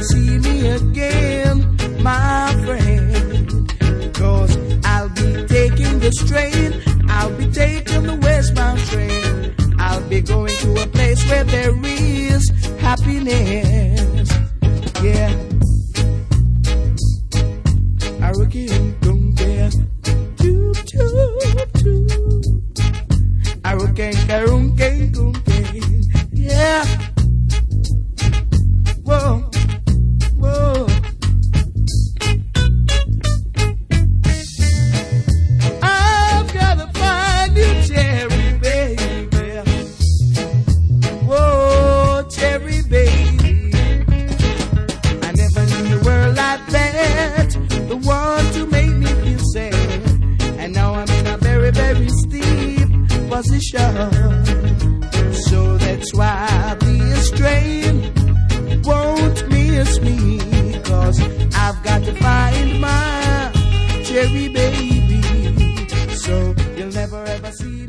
see me again, my friend. Cause I'll be taking the train, I'll be taking the westbound train. I'll be going to a place where there is happiness. Yeah. I reckon don't care. Choo choo choo. I reckon yeah. Whoa, whoa. I've gotta find you, cherry baby. Whoa, cherry baby. I never knew you were like that, the one to make me feel sad. And now I'm in a very, very steep position. So that's why I'll be strain. Won't miss me, cause I've got to find my cherry baby. So you'll never ever see